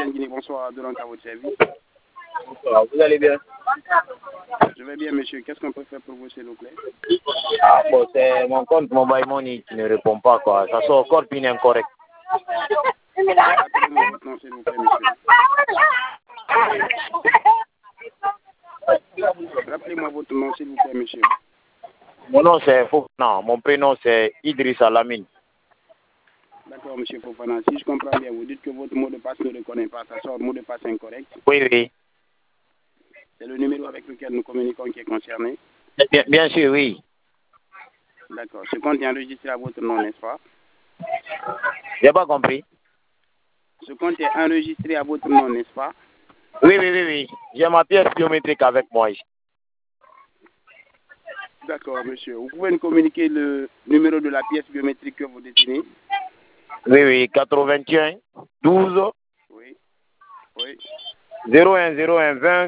MTN Guinée, bonsoir, de à votre service. Bonsoir, vous allez bien? Je vais bien, monsieur. Qu'est-ce qu'on peut faire pour vous, s'il vous plaît? Ah, bon, c'est mon compte Mobile Money qui ne répond pas, quoi. Ça sort encore PIN incorrect. Rappelez-moi votre nom, s'il vous plaît, monsieur. Rappelez-moi votre nom, s'il vous plaît, monsieur. Mon nom, c'est Fofana. Mon prénom, c'est Idrissa Lamine. D'accord, monsieur Fofana. Si je comprends bien, vous dites que votre mot de passe ne reconnaît pas. Ça sort mot de passe incorrect. Oui, oui. C'est le numéro avec lequel nous communiquons qui est concerné. Bien sûr, oui. D'accord. Ce compte est enregistré à votre nom, n'est-ce pas? J'ai pas compris. Ce compte est enregistré à votre nom, n'est-ce pas? Oui, oui, oui, oui. J'ai ma pièce biométrique avec moi ici. D'accord, monsieur. Vous pouvez nous communiquer le numéro de la pièce biométrique que vous détenez? Oui, oui. 81 12 Oui. Oui. 01 20.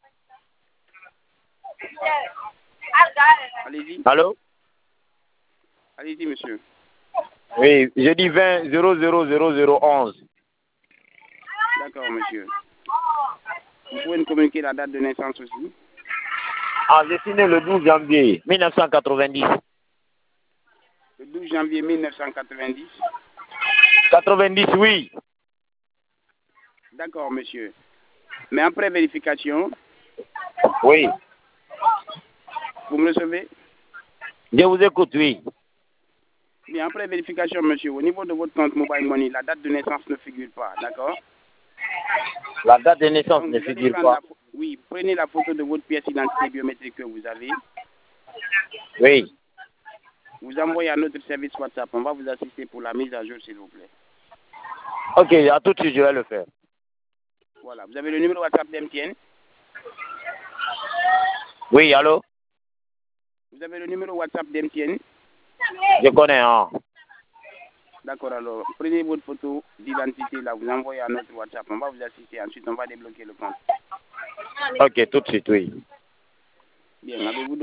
Allez-y. Allô? Allez-y, monsieur. Oui, j'ai dit 20 000011. D'accord, monsieur. Vous pouvez nous communiquer la date de naissance aussi? Ah, j'ai signé le 12 janvier 1990. Le 12 janvier 1990. 90, oui. D'accord, monsieur. Mais après vérification, Oui. vous me recevez? Je vous écoute, oui. Bien, après vérification, monsieur, au niveau de votre compte Mobile Money, la date de naissance ne figure pas, d'accord? La date de naissance Donc, ne vous allez figure prendre pas. oui, prenez la photo de votre pièce d'identité biométrique que vous avez. Oui. Vous envoyez à notre service WhatsApp. On va vous assister pour la mise à jour, s'il vous plaît. Ok, à tout de suite, je vais le faire. Voilà. Vous avez le numéro WhatsApp d'MTN? Oui, allô? Vous avez le numéro WhatsApp d'MTN? Je connais, hein. D'accord, alors, prenez votre photo d'identité, là, vous envoyez à notre WhatsApp. On va vous assister. Ensuite, on va débloquer le compte. Ok, tout de suite, oui. Bien, avez-vous